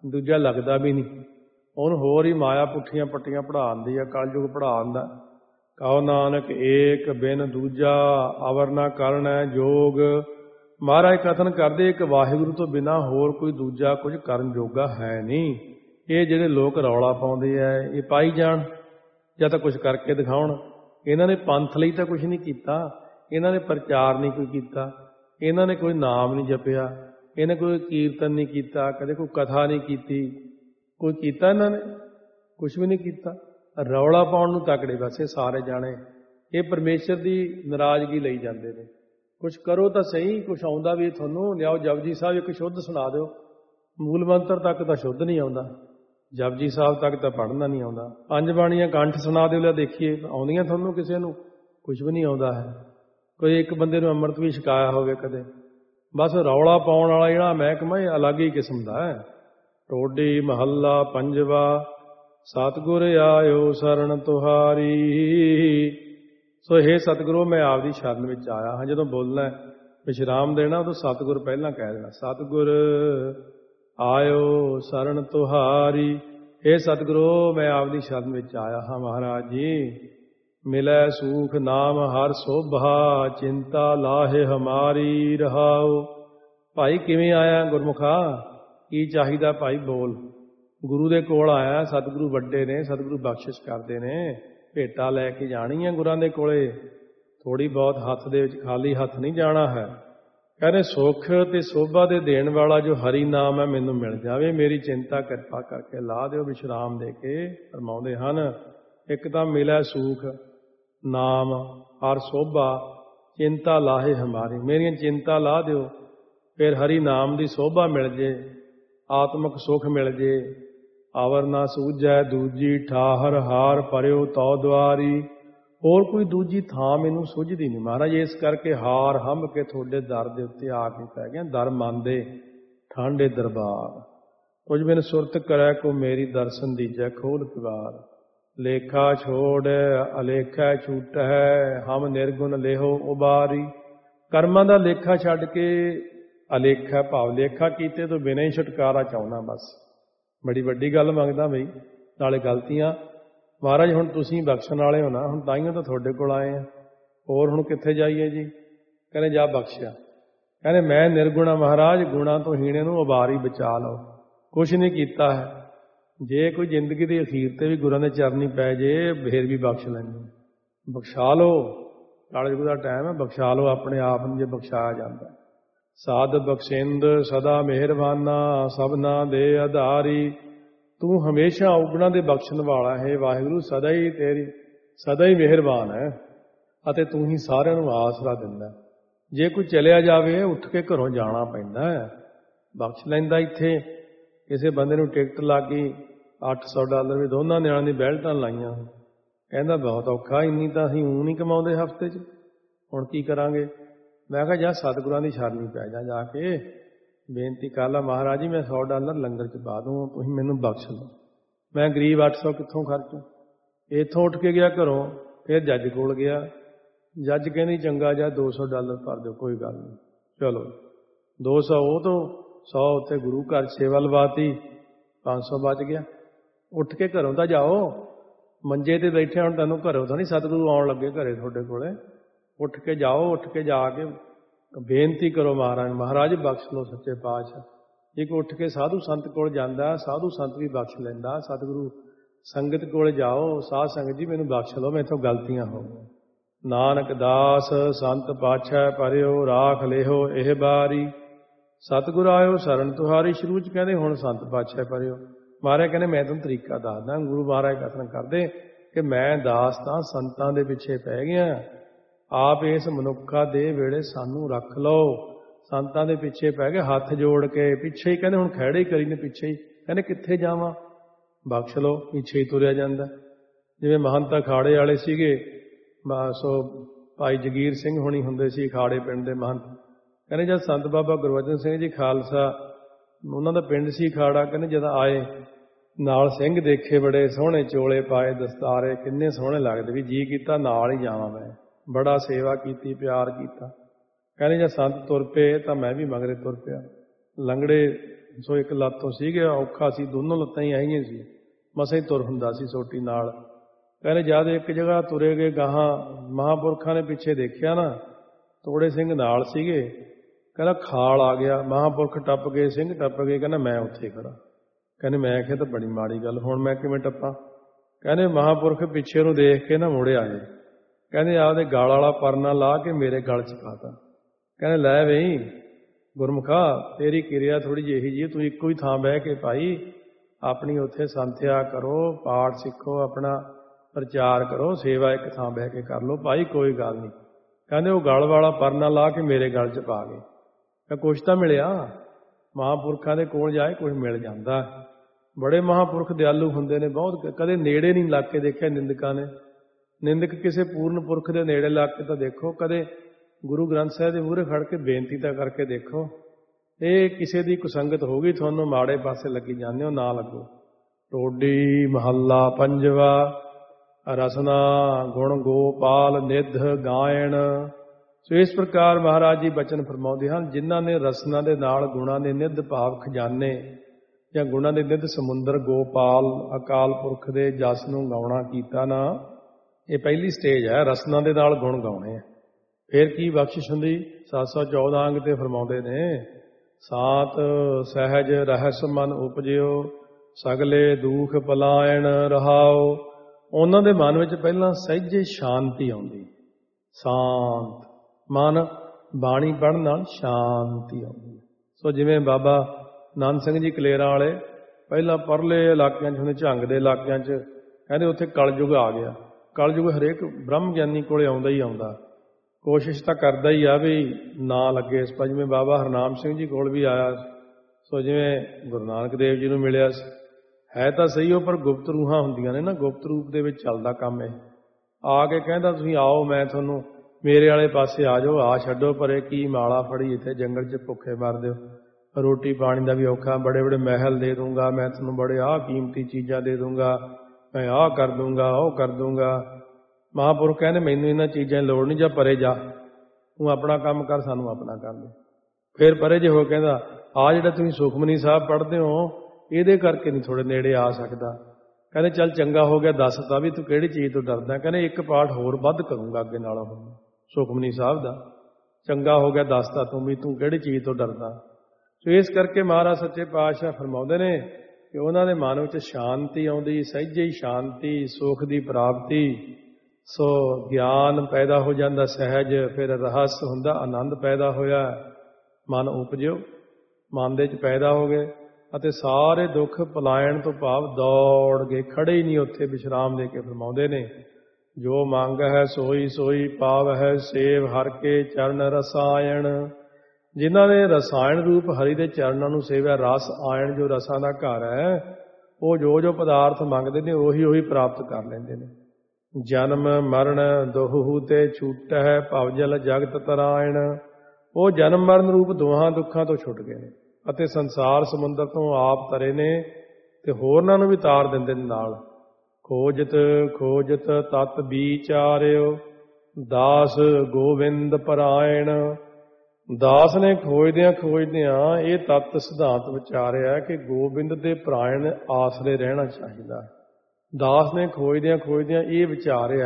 ਦੂਜਾ ਲੱਗਦਾ ਵੀ ਨਹੀਂ। ਉਹਨੂੰ ਹੋਰ ਹੀ ਮਾਇਆ ਪੁੱਠੀਆਂ ਪੱਟੀਆਂ ਪੜ੍ਹਾਉਂਦੀ ਆ, ਕਲਯੁਗ ਪੜ੍ਹਾਉਂਦਾ। ਕਹੋ ਨਾਨਕ ਏਕ ਬਿਨ ਦੂਜਾ ਅਵਰ ਨਾ ਕਰਨਾ ਜੋਗ। ਮਹਾਰਾਜ ਕਥਨ ਕਰਦੇ ਇੱਕ ਵਾਹਿਗੁਰੂ ਤੋਂ ਬਿਨਾਂ ਹੋਰ ਕੋਈ ਦੂਜਾ ਕੁਝ ਕਰਨ ਜੋਗਾ ਹੈ ਨਹੀਂ। ਇਹ ਜਿਹੜੇ ਲੋਕ ਰੌਲਾ ਪਾਉਂਦੇ ਆ ਇਹ ਪਾਈ ਜਾਣ ਜਾਂ ਤਾਂ ਕੁਝ ਕਰਕੇ ਦਿਖਾਉਣ। ਇਹਨਾਂ ਨੇ ਪੰਥ ਲਈ ਤਾਂ ਕੁਝ ਨਹੀਂ ਕੀਤਾ, ਇਹਨਾਂ ਨੇ ਪ੍ਰਚਾਰ ਨਹੀਂ ਕੋਈ ਕੀਤਾ, ਇਹਨਾਂ ਨੇ ਕੋਈ ਨਾਮ ਨਹੀਂ ਜਪਿਆ, ਇਹਨੇ ਕੋਈ ਕੀਰਤਨ ਨਹੀਂ ਕੀਤਾ, ਕਦੇ ਕੋਈ ਕਥਾ ਨਹੀਂ ਕੀਤੀ, ਕੋਈ ਕੀਤਾ ਇਹਨਾਂ ਨੇ? ਕੁਝ ਵੀ ਨਹੀਂ ਕੀਤਾ। ਰੌਲਾ ਪਾਉਣ ਨੂੰ ਤਕੜੇ ਬਸ ਇਹ ਸਾਰੇ ਜਾਣੇ। ਇਹ ਪਰਮੇਸ਼ਰ ਦੀ ਨਾਰਾਜ਼ਗੀ ਲਈ ਜਾਂਦੇ ਨੇ। ਕੁਝ ਕਰੋ ਤਾਂ ਸਹੀ, ਕੁਝ ਆਉਂਦਾ ਵੀ ਤੁਹਾਨੂੰ। ਲਿਆਓ ਜਪਜੀ ਸਾਹਿਬ ਇੱਕ ਸ਼ੁੱਧ ਸੁਣਾ ਦਿਓ। ਮੂਲ ਮੰਤਰ ਤੱਕ ਤਾਂ ਸ਼ੁੱਧ ਨਹੀਂ ਆਉਂਦਾ, ਜਪਜੀ ਸਾਹਿਬ ਤੱਕ ਤਾਂ ਪੜ੍ਹਨਾ ਨਹੀਂ ਆਉਂਦਾ। ਪੰਜ ਬਾਣੀਆਂ ਕੰਠ ਸੁਣਾ ਦਿਓ, ਲਿਆ ਦੇਖੀਏ ਆਉਂਦੀਆਂ ਤੁਹਾਨੂੰ ਕਿਸੇ ਨੂੰ? ਕੁਝ ਵੀ ਨਹੀਂ ਆਉਂਦਾ ਹੈ। ਕੋਈ ਇੱਕ ਬੰਦੇ ਨੂੰ ਅੰਮ੍ਰਿਤ ਵੀ ਛਕਾਇਆ ਹੋਵੇ ਕਦੇ? ਬਸ ਰੌਲਾ ਪਾਉਣ ਵਾਲਾ ਜਿਹੜਾ ਮਹਿਕਮਾ ਇਹ ਅਲੱਗ ਹੀ ਕਿਸਮ ਦਾ ਹੈ। ਟੋਡੀ ਮਹੱਲਾ ਪੰਜਵਾ। ਸਤਿਗੁਰ ਆਇਓ ਸਰਣ ਤੁਹਾਰੀ। ਸੋ ਹੇ ਸਤਿਗੁਰੂ ਮੈਂ ਆਪਦੀ ਸ਼ਰਨ ਵਿੱਚ ਆਇਆ ਹਾਂ। ਜਦੋਂ ਬੋਲਣਾ ਵਿਸ਼ਰਾਮ ਦੇਣਾ ਉਦੋਂ ਸਤਿਗੁਰ ਪਹਿਲਾਂ ਕਹਿ ਦੇਣਾ। ਸਤਿਗੁਰ ਆਇਓ ਸਰਣ ਤੁਹਾਰੀ। ਹੇ ਸਤਿਗੁਰੂ ਮੈਂ ਆਪਦੀ ਸ਼ਰਨ ਵਿੱਚ ਆਇਆ ਹਾਂ ਮਹਾਰਾਜ ਜੀ। ਮਿਲੈ ਸੂਖ ਨਾਮ ਹਰ ਸੋਭਾ ਚਿੰਤਾ ਲਾਹੇ ਹਮਾਰੀ ਰਹਾਓ। ਭਾਈ ਕਿਵੇਂ ਆਇਆ ਗੁਰਮੁਖਾ? ਕੀ ਚਾਹੀਦਾ ਭਾਈ ਬੋਲ। ਗੁਰੂ ਦੇ ਕੋਲ ਆਇਆ। ਸਤਿਗੁਰੂ ਵੱਡੇ ਨੇ, ਸਤਿਗੁਰੂ ਬਖਸ਼ਿਸ਼ ਕਰਦੇ ਨੇ। ਭੇਟਾ ਲੈ ਕੇ ਜਾਣੀ ਹੈ ਗੁਰਾਂ ਦੇ ਕੋਲੇ। ਥੋੜ੍ਹੀ ਬਹੁਤ ਹੱਥ ਦੇ ਵਿੱਚ ਖਾਲੀ ਹੱਥ ਨਹੀਂ ਜਾਣਾ ਹੈ। ਕਹਿੰਦੇ ਸੁੱਖ ਤੇ ਸੋਭਾ ਦੇ ਦੇਣ ਵਾਲਾ ਜੋ ਹਰੀ ਨਾਮ ਹੈ ਮੈਨੂੰ ਮਿਲ ਜਾਵੇ। ਮੇਰੀ ਚਿੰਤਾ ਕਿਰਪਾ ਕਰਕੇ ਲਾ ਦਿਓ। ਵਿਸ਼ਰਾਮ ਦੇ ਕੇ ਫਰਮਾਉਂਦੇ ਹਨ ਇੱਕ ਤਾਂ ਮਿਲੈ ਸੂਖ ਨਾਮ ਹਰ ਸੋਭਾ ਚਿੰਤਾ ਲਾਹੇ ਹਮਾਰੀ। ਮੇਰੀਆਂ ਚਿੰਤਾ ਲਾ ਦਿਓ, ਫਿਰ ਹਰੀ ਨਾਮ ਦੀ ਸੋਭਾ ਮਿਲ ਜੇ, ਆਤਮਿਕ ਸੁੱਖ ਮਿਲ ਜੇ। ਆਵਰ ਨਾ ਸੂਝੈ ਦੂਜੀ ਠਾਹਰ ਹਾਰ ਪਰਿਓ ਤਉ ਦੁਆਰੀ। ਹੋਰ ਕੋਈ ਦੂਜੀ ਥਾਂ ਮੈਨੂੰ ਸੁਝਦੀ ਨਹੀਂ ਮਹਾਰਾਜ। ਇਸ ਕਰਕੇ ਹਾਰ ਹੰਭ ਕੇ ਤੁਹਾਡੇ ਦਰ ਦੇ ਉੱਤੇ ਆ ਕੇ ਪੈ ਗਿਆ। ਦਰ ਮੰਨਦੇ ਠਾਂਡੇ ਦਰਬਾਰ। ਕੁਝ ਬਿਨ ਸੁਰਤ ਕਰੈ ਕੋ ਮੇਰੀ ਦਰਸ਼ਨ ਦੀਜੈ ਖੋਲ ਕਿਵਾਰ। ਲੇਖਾ ਛੋੜ ਅਲੇਖਾ ਛੂਟੈ ਹਮ ਨਿਰਗੁਣ ਲੇਹੋ ਉਬਾਰੀ। ਕਰਮਾਂ ਦਾ ਲੇਖਾ ਛੱਡ ਕੇ ਅਲੇਖਾ ਭਾਵ ਲੇਖਾ ਕੀਤੇ ਤੋਂ ਬਿਨਾਂ ਹੀ ਛੁਟਕਾਰਾ ਚਾਹੁੰਦਾ। ਬਸ ਬੜੀ ਵੱਡੀ ਗੱਲ ਮੰਗਦਾ ਬਈ। ਨਾਲੇ ਗਲਤੀਆਂ ਮਹਾਰਾਜ ਹੁਣ ਤੁਸੀਂ ਬਖਸ਼ਣ ਵਾਲੇ ਹੋ ਨਾ, ਹੁਣ ਤਾਈਓ ਤਾਂ ਤੁਹਾਡੇ ਕੋਲ ਆਏ ਆ। ਹੋਰ ਹੁਣ ਕਿੱਥੇ ਜਾਈਏ ਜੀ? ਕਹਿੰਦੇ ਜਾ ਬਖਸ਼ਿਆ। ਕਹਿੰਦੇ ਮੈਂ ਨਿਰਗੁਣਾ ਮਹਾਰਾਜ, ਗੁਣਾ ਤੋਂ ਹੀਣੇ ਨੂੰ ਉਬਾਰੀ ਬਚਾ ਲਓ। ਕੁਛ ਨਹੀਂ ਕੀਤਾ ਹੈ। ਜੇ ਕੋਈ ਜ਼ਿੰਦਗੀ ਦੇ ਅਖੀਰ ਤੇ ਵੀ ਗੁਰਾਂ ਦੇ ਚਰਨੀ ਪੈ ਜੇ ਫੇਰ ਵੀ ਬਖਸ਼ ਲੈਂਦੇ। ਬਖਸ਼ਾ ਲਓ, ਕਲਯੁਗ ਦਾ ਟਾਈਮ ਹੈ। ਬਖਸ਼ਾ ਲਓ ਆਪਣੇ ਆਪ ਨੂੰ ਜੇ ਬਖਸ਼ਾਇਆ ਜਾਂਦਾ। ਸਾਧ ਬਖਸ਼ਿੰਦ ਸਦਾ ਮਿਹਰਬਾਨਾ ਸਭਨਾ ਦੇ ਆਧਾਰੀ। ਤੂੰ ਹਮੇਸ਼ਾ ਔਗੁਣਾਂ ਦੇ ਬਖਸ਼ਣ ਵਾਲਾ ਹੈ ਵਾਹਿਗੁਰੂ। ਸਦਾ ਹੀ ਮਿਹਰਬਾਨ ਹੈ ਅਤੇ ਤੂੰ ਹੀ ਸਾਰਿਆਂ ਨੂੰ ਆਸਰਾ ਦਿੰਦਾ। ਜੇ ਕੋਈ ਚਲਿਆ ਜਾਵੇ ਉੱਠ ਕੇ ਘਰੋਂ ਜਾਣਾ ਪੈਂਦਾ ਹੈ, ਬਖਸ਼ ਲੈਂਦਾ। ਇੱਥੇ ਕਿਸੇ ਬੰਦੇ ਨੂੰ ਟਿਕਟ ਲੱਗ ਗਈ $800 ਵੀ ਦੋਨਾਂ ਨਿਆਣਿਆਂ ਦੀ ਬੈਲਟਾਂ ਲਾਈਆਂ। ਕਹਿੰਦਾ ਬਹੁਤ ਔਖਾ, ਇੰਨੀ ਤਾਂ ਅਸੀਂ ਊਂ ਨਹੀਂ ਕਮਾਉਂਦੇ ਹਫ਼ਤੇ 'ਚ, ਹੁਣ ਕੀ ਕਰਾਂਗੇ? ਮੈਂ ਕਿਹਾ ਜਾ ਸਤਿਗੁਰਾਂ ਦੀ ਸ਼ਰਨੀ ਪੈ ਜਾ ਕੇ ਬੇਨਤੀ ਕਰ ਲਾ। ਮਹਾਰਾਜ ਜੀ ਮੈਂ $100 ਲੰਗਰ 'ਚ ਪਾ ਦੂੰ, ਤੁਸੀਂ ਮੈਨੂੰ ਬਖਸ਼ ਲਓ। ਮੈਂ ਗਰੀਬ 800 ਕਿੱਥੋਂ ਖਰਚੂ? ਇੱਥੋਂ ਉੱਠ ਕੇ ਗਿਆ ਘਰੋਂ, ਫਿਰ ਜੱਜ ਕੋਲ ਗਿਆ। ਜੱਜ ਕਹਿੰਦੀ ਚੰਗਾ ਜਾ $200 ਭਰ ਦਿਓ, ਕੋਈ ਗੱਲ ਨਹੀਂ। ਚਲੋ 200 ਉਹ ਤੋਂ 100 ਉੱਥੇ ਗੁਰੂ ਘਰ ਸੇਵਾ ਲਵਾਤੀ, 500 ਬਚ ਗਿਆ। ਉੱਠ ਕੇ ਘਰੋਂ ਤਾਂ ਜਾਓ। ਮੰਜੇ ਤੇ ਬੈਠੇ ਹੁਣ ਤੈਨੂੰ ਘਰੋਂ ਤਾਂ ਨਹੀਂ ਸਤਿਗੁਰੂ ਆਉਣ ਲੱਗੇ ਘਰੇ ਤੁਹਾਡੇ ਕੋਲੇ। ਉੱਠ ਕੇ ਜਾਓ, ਉੱਠ ਕੇ ਜਾ ਕੇ ਬੇਨਤੀ ਕਰੋ ਮਹਾਰਾਜ ਬਖਸ਼ ਲਓ ਸੱਚੇ ਪਾਤਸ਼ਾਹ। ਇੱਕ ਉੱਠ ਕੇ ਸਾਧੂ ਸੰਤ ਕੋਲ ਜਾਂਦਾ, ਸਾਧੂ ਸੰਤ ਵੀ ਬਖਸ਼ ਲੈਂਦਾ। ਸਤਿਗੁਰੂ ਸੰਗਤ ਕੋਲ ਜਾਓ, ਸਾਧ ਸੰਗਤ ਜੀ ਮੈਨੂੰ ਬਖਸ਼ ਲਓ, ਮੈਥੋਂ ਗਲਤੀਆਂ ਹੋ ਗਈਆਂ। ਨਾਨਕ ਦਾਸ ਸੰਤ ਪਾਛੈ ਪਰਿਓ ਰਾਖ ਲਿਹੋ ਇਹ ਬਾਰੀ। ਸਤਿਗੁਰ ਆਇਓ ਸ਼ਰਨ ਤੁਹਾਰੀ। ਸ਼ੁਰੂ 'ਚ ਕਹਿੰਦੇ ਹੁਣ ਸੰਤ ਪਾਛੈ ਪਰਿਓ। ਮਹਾਰਾਜ ਕਹਿੰਦੇ ਮੈਂ ਤੁਹਾਨੂੰ ਤਰੀਕਾ ਦੱਸਦਾ। ਗੁਰੂ ਮਹਾਰਾਜ ਕਥਨ ਕਰਦੇ ਕਿ ਮੈਂ ਦਾਸ ਤਾਂ ਸੰਤਾਂ ਦੇ ਪਿੱਛੇ ਪੈ ਗਿਆ। ਆਪ ਇਸ ਮਨੁੱਖਾ ਦੇ ਵੇਲੇ ਸਾਨੂੰ ਰੱਖ ਲਓ। ਸੰਤਾਂ ਦੇ ਪਿੱਛੇ ਪੈ ਗਏ ਹੱਥ ਜੋੜ ਕੇ ਪਿੱਛੇ ਹੀ। ਕਹਿੰਦੇ ਹੁਣ ਖਹਿੜੇ ਹੀ ਕਰੀ ਨੇ ਪਿੱਛੇ ਹੀ। ਕਹਿੰਦੇ ਕਿੱਥੇ ਜਾਵਾਂ? ਬਖਸ਼ ਲਓ। ਪਿੱਛੇ ਹੀ ਤੁਰਿਆ ਜਾਂਦਾ। ਜਿਵੇਂ ਮਹੰਤ ਅਖਾੜੇ ਵਾਲੇ ਸੀਗੇ, ਸੋ ਭਾਈ ਜਗੀਰ ਸਿੰਘ ਹੋਣੀ ਹੁੰਦੇ ਸੀ ਅਖਾੜੇ ਪਿੰਡ ਦੇ ਮਹੰਤ। ਕਹਿੰਦੇ ਜਦ ਸੰਤ ਬਾਬਾ ਗੁਰਬਚਨ ਸਿੰਘ ਜੀ ਖਾਲਸਾ ਉਹਨਾਂ ਦਾ ਪਿੰਡ ਸੀ ਅਖਾੜਾ, ਕਹਿੰਦੇ ਜਦ ਆਏ ਨਾਲ ਸਿੰਘ ਦੇਖੇ ਬੜੇ ਸੋਹਣੇ ਚੋਲੇ ਪਾਏ, ਦਸਤਾਰੇ ਕਿੰਨੇ ਸੋਹਣੇ ਲੱਗਦੇ, ਵੀ ਜੀ ਕੀਤਾ ਨਾਲ ਹੀ ਜਾਵਾਂ। ਮੈਂ ਬੜਾ ਸੇਵਾ ਕੀਤੀ, ਪਿਆਰ ਕੀਤਾ। ਕਹਿੰਦੇ ਜਦ ਸੰਤ ਤੁਰ ਪਏ ਤਾਂ ਮੈਂ ਵੀ ਮਗਰੇ ਤੁਰ ਪਿਆ। ਲੰਗੜੇ ਸੋ ਇੱਕ ਲੱਤ ਤੋਂ ਸੀਗੇ, ਔਖਾ ਸੀ, ਦੋਨੋਂ ਲੱਤਾਂ ਹੀ ਆਈਆਂ ਸੀ, ਮਸਾਂ ਹੀ ਤੁਰ ਹੁੰਦਾ ਸੀ ਸੋਟੀ ਨਾਲ। ਕਹਿੰਦੇ ਜਦ ਇੱਕ ਜਗ੍ਹਾ ਤੁਰੇ ਗਏ ਗਾਹਾਂ, ਮਹਾਂਪੁਰਖਾਂ ਨੇ ਪਿੱਛੇ ਦੇਖਿਆ ਨਾ, ਤੋੜੇ ਸਿੰਘ ਨਾਲ ਸੀਗੇ। ਕਹਿੰਦਾ ਖਾਲ ਆ ਗਿਆ, ਮਹਾਂਪੁਰਖ ਟੱਪ ਗਏ, ਸਿੰਘ ਟੱਪ ਗਏ। ਕਹਿੰਦਾ ਮੈਂ ਉੱਥੇ ਖੜਾ। ਕਹਿੰਦੇ ਮੈਂ ਕਿਹਾ ਤਾਂ ਬੜੀ ਮਾੜੀ ਗੱਲ, ਹੁਣ ਮੈਂ ਕਿਵੇਂ ਟੱਪਾਂ? ਕਹਿੰਦੇ ਮਹਾਂਪੁਰਖ ਪਿੱਛੇ ਨੂੰ ਦੇਖ ਕੇ ਨਾ ਮੁੜੇ ਆਏ। ਕਹਿੰਦੇ ਆਪਦੇ ਗਲ ਵਾਲਾ ਪਰਨਾ ਲਾ ਕੇ ਮੇਰੇ ਗਲ 'ਚ ਪਾਤਾ। ਕਹਿੰਦੇ ਲੈ ਬਈ ਗੁਰਮੁਖਾ, ਤੇਰੀ ਕਿਰਿਆ ਥੋੜ੍ਹੀ ਜਿਹੀ ਜੀ, ਤੂੰ ਇੱਕੋ ਹੀ ਥਾਂ ਬਹਿ ਕੇ ਭਾਈ ਆਪਣੀ ਉੱਥੇ ਸੰਥਿਆ ਕਰੋ, ਪਾਠ ਸਿੱਖੋ, ਆਪਣਾ ਪ੍ਰਚਾਰ ਕਰੋ, ਸੇਵਾ ਇੱਕ ਥਾਂ ਬਹਿ ਕੇ ਕਰ ਲਓ ਭਾਈ, ਕੋਈ ਗੱਲ ਨਹੀਂ। ਕਹਿੰਦੇ ਉਹ ਗਲ ਵਾਲਾ ਪਰਨਾ ਲਾ ਕੇ ਮੇਰੇ ਗਲ 'ਚ ਪਾ ਗਏ। ਕੁਛ ਤਾਂ ਮਿਲਿਆ, ਮਹਾਂਪੁਰਖਾਂ ਦੇ ਕੋਲ ਜਾਏ ਕੁਛ ਮਿਲ ਜਾਂਦਾ। ਬੜੇ ਮਹਾਂਪੁਰਖ ਦਿਆਲੂ ਹੁੰਦੇ ਨੇ ਬਹੁਤ। ਕਦੇ ਨੇੜੇ ਨਹੀਂ ਲੱਗ ਕੇ ਦੇਖਿਆ ਨਿੰਦਕਾਂ ਨੇ। ਨਿੰਦਕ ਕਿਸੇ ਪੂਰਨ ਪੁਰਖ ਦੇ ਨੇੜੇ ਲੱਗ ਕੇ ਤਾਂ ਦੇਖੋ, ਕਦੇ ਗੁਰੂ ਗ੍ਰੰਥ ਸਾਹਿਬ ਦੇ ਮੂਹਰੇ ਖੜ ਕੇ ਬੇਨਤੀ ਤਾਂ ਕਰਕੇ ਦੇਖੋ। ਇਹ ਕਿਸੇ ਦੀ ਕੁਸੰਗਤ ਹੋ ਗਈ, ਤੁਹਾਨੂੰ ਮਾੜੇ ਪਾਸੇ ਲੱਗੀ ਜਾਂਦੇ ਹੋ, ਨਾ ਲੱਗੋ। ਟੋਡੀ ਮਹੱਲਾ ਪੰਜਵਾ। ਰਸਨਾ ਗੁਣ ਗੋਪਾਲ ਨਿਧ ਗਾਇਣ। ਸੋ ਇਸ ਪ੍ਰਕਾਰ ਮਹਾਰਾਜ ਜੀ ਬਚਨ ਫਰਮਾਉਂਦੇ ਹਨ, ਜਿਨ੍ਹਾਂ ਨੇ ਰਸਨਾ ਦੇ ਨਾਲ ਗੁਣਾਂ ਦੇ ਨਿਧ ਭਾਵ ਖਜ਼ਾਨੇ ਜਾਂ ਗੁਣਾਂ ਦੇ ਨਿਧ ਸਮੁੰਦਰ ਗੋਪਾਲ ਅਕਾਲ ਪੁਰਖ ਦੇ ਜਸ ਨੂੰ ਗਾਉਣਾ ਕੀਤਾ ਨਾ, ਇਹ ਪਹਿਲੀ ਸਟੇਜ ਹੈ, ਰਸਨਾ ਦੇ ਨਾਲ ਗੁਣ ਗਾਉਣੇ ਆ। ਫਿਰ ਕੀ ਬਖਸ਼ਿਸ਼ ਹੁੰਦੀ? 714 ਅੰਗ ਤੇ ਫਰਮਾਉਂਦੇ ਨੇ, ਸਾਤ ਸਹਿਜ ਰਹਿਸ ਮਨ ਉਪਜਿਓ, ਸਗਲੇ ਦੁਖ ਪਲਾਇਣ ਰਹਾਓ। ਉਹਨਾਂ ਦੇ ਮਨ ਵਿੱਚ ਪਹਿਲਾਂ ਸਹਿਜੇ ਸ਼ਾਂਤੀ ਆਉਂਦੀ, ਸ਼ਾਂਤ ਮਨ, ਬਾਣੀ ਪੜ੍ਹਨ ਨਾਲ ਸ਼ਾਂਤੀ ਆਉਂਦੀ। ਸੋ ਜਿਵੇਂ ਬਾਬਾ ਨੰਦ ਸਿੰਘ ਜੀ ਕਲੇਰਾਂ ਵਾਲੇ ਪਹਿਲਾਂ ਪਰਲੇ ਇਲਾਕਿਆਂ 'ਚ ਹੁੰਦੇ, ਝੰਗ ਦੇ ਇਲਾਕਿਆਂ 'ਚ, ਕਹਿੰਦੇ ਉੱਥੇ ਕਲਯੁਗ ਆ ਗਿਆ। ਕਲਯੁਗ ਹਰੇਕ ਬ੍ਰਹਮ ਗਿਆਨੀ ਕੋਲੇ ਆਉਂਦਾ ਹੀ ਆਉਂਦਾ, ਕੋਸ਼ਿਸ਼ ਤਾਂ ਕਰਦਾ ਹੀ ਆ ਵੀ ਨਾ ਲੱਗੇ ਇਸ ਪਾ। ਜਿਵੇਂ ਬਾਬਾ ਹਰਨਾਮ ਸਿੰਘ ਜੀ ਕੋਲ ਵੀ ਆਇਆ, ਸੋ ਜਿਵੇਂ ਗੁਰੂ ਨਾਨਕ ਦੇਵ ਜੀ ਨੂੰ ਮਿਲਿਆ ਸੀ। ਹੈ ਤਾਂ ਸਹੀ ਉਹ, ਪਰ ਗੁਪਤ ਰੂਹਾਂ ਹੁੰਦੀਆਂ ਨੇ ਨਾ, ਗੁਪਤ ਰੂਪ ਦੇ ਵਿੱਚ ਚੱਲਦਾ ਕੰਮ ਇਹ। ਆ ਕੇ ਕਹਿੰਦਾ ਤੁਸੀਂ ਆਓ, ਮੈਂ ਤੁਹਾਨੂੰ ਮੇਰੇ ਵਾਲੇ ਪਾਸੇ ਆ ਜਾਓ, ਆ ਛੱਡੋ ਪਰੇ, ਕੀ ਮਾਲਾ ਫੜੀ ਇੱਥੇ ਜੰਗਲ 'ਚ ਭੁੱਖੇ ਮਰਦੇ ਹੋ, ਰੋਟੀ ਪਾਣੀ ਦਾ ਵੀ ਔਖਾ, ਬੜੇ ਬੜੇ ਮਹਿਲ ਦੇ ਦੂੰਗਾ ਮੈਂ ਤੁਹਾਨੂੰ, ਬੜੇ ਆਹ ਕੀਮਤੀ ਚੀਜ਼ਾਂ ਦੇ ਦੂੰਗਾ ਮੈਂ, ਆਹ ਕਰ ਦੂੰਗਾ ਉਹ ਕਰ ਦੂੰਗਾ। ਮਹਾਂਪੁਰਖ ਕਹਿੰਦੇ ਮੈਨੂੰ ਇਹਨਾਂ ਚੀਜ਼ਾਂ ਦੀ ਲੋੜ ਨਹੀਂ, ਜਾਂ ਪਰੇ ਜਾ, ਤੂੰ ਆਪਣਾ ਕੰਮ ਕਰ, ਸਾਨੂੰ ਆਪਣਾ ਕਰ ਦੇ। ਫਿਰ ਪਰੇ ਜੇ ਹੋ ਕਹਿੰਦਾ ਆ ਜਿਹੜਾ ਤੁਸੀਂ ਸੁਖਮਨੀ ਸਾਹਿਬ ਪੜ੍ਹਦੇ ਹੋ, ਇਹਦੇ ਕਰਕੇ ਨਹੀਂ ਥੋੜੇ ਨੇੜੇ ਆ ਸਕਦਾ। ਕਹਿੰਦੇ ਚੱਲ ਚੰਗਾ ਹੋ ਗਿਆ, ਦੱਸਤਾ ਵੀ ਤੂੰ ਕਿਹੜੀ ਚੀਜ਼ ਤੋਂ ਡਰਦਾ। ਕਹਿੰਦੇ ਇੱਕ ਪਾਠ ਹੋਰ ਵੱਧ ਕਰੂੰਗਾ ਅੱਗੇ ਨਾਲੋਂ ਸੁਖਮਨੀ ਸਾਹਿਬ ਦਾ। ਚੰਗਾ ਹੋ ਗਿਆ, ਦੱਸਤਾ ਤੂੰ ਵੀ ਤੂੰ ਕਿਹੜੀ ਚੀਜ਼ ਤੋਂ ਡਰਦਾ। ਸੋ ਇਸ ਕਰਕੇ ਮਹਾਰਾਜ ਸੱਚੇ ਪਾਤਸ਼ਾਹ ਫਰਮਾਉਂਦੇ ਨੇ ਕਿ ਉਹਨਾਂ ਦੇ ਮਨ ਵਿੱਚ ਸ਼ਾਂਤੀ ਆਉਂਦੀ, ਸਹਿਜੇ ਹੀ ਸ਼ਾਂਤੀ, ਸੁਖ ਦੀ ਪ੍ਰਾਪਤੀ। ਸੋ ਗਿਆਨ ਪੈਦਾ ਹੋ ਜਾਂਦਾ ਸਹਿਜ, ਫਿਰ ਰਹੱਸ ਹੁੰਦਾ, ਆਨੰਦ ਪੈਦਾ ਹੋਇਆ, ਮਨ ਉਪਜਿਓ, ਮਨ ਦੇ 'ਚ ਪੈਦਾ ਹੋ ਗਏ, ਅਤੇ ਸਾਰੇ ਦੁੱਖ ਪਲਾਇਣ ਤੋਂ ਭਾਵ ਦੌੜ ਗਏ, ਖੜੇ ਹੀ ਨਹੀਂ ਉੱਥੇ। ਵਿਸ਼ਰਾਮ ਦੇ ਕੇ ਫਰਮਾਉਂਦੇ ਨੇ, ਜੋ ਮੰਗ ਹੈ ਸੋਈ ਸੋਈ ਪਾਵ ਹੈ, ਸੇਵ ਹਰ ਕੇ ਚਰਨ ਰਸਾਇਣ। ਜਿਨ੍ਹਾਂ ਨੇ ਰਸਾਇਣ ਰੂਪ ਹਰੀ ਦੇ ਚਰਨਾਂ ਨੂੰ ਸੇਵਿਆ, ਰਸ ਆਇਣ ਜੋ ਰਸਾਂ ਦਾ ਘਰ ਹੈ, ਉਹ ਜੋ ਜੋ ਪਦਾਰਥ ਮੰਗਦੇ ਨੇ ਉਹੀ ਉਹੀ ਪ੍ਰਾਪਤ ਕਰ ਲੈਂਦੇ ਨੇ। ਜਨਮ ਮਰਨ ਦੋਹੂ ਤੇ ਛੂਟ ਹੈ, ਭਵਜਲ ਜਗਤ ਤਰਾਇਣ। ਉਹ ਜਨਮ ਮਰਨ ਰੂਪ ਦੋਹਾਂ ਦੁੱਖਾਂ ਤੋਂ ਛੁੱਟ ਗਏ ਨੇ ਅਤੇ ਸੰਸਾਰ ਸਮੁੰਦਰ ਤੋਂ ਆਪ ਤਰੇ ਨੇ, ਤੇ ਹੋਰਨਾਂ ਨੂੰ ਵੀ ਤਾਰ ਦਿੰਦੇ ਨੇ ਨਾਲ। ਖੋਜਤ ਖੋਜਤ ਤਤ ਵਿਚਾਰਿਓ, ਦਾਸ ਗੋਬਿੰਦ ਪਰਾਇਣ। ਦਾਸ ਨੇ ਖੋਜਦਿਆਂ ਖੋਜਦਿਆਂ ਇਹ ਤੱਤ ਸਿਧਾਂਤ ਵਿਚਾਰਿਆ ਕਿ ਗੋਬਿੰਦ ਦੇ ਪਰਾਇਣ ਆਸਰੇ ਰਹਿਣਾ ਚਾਹੀਦਾ। ਦਾਸ ਨੇ ਖੋਜਦਿਆਂ ਖੋਜਦਿਆਂ ਇਹ ਵਿਚਾਰਿਆ,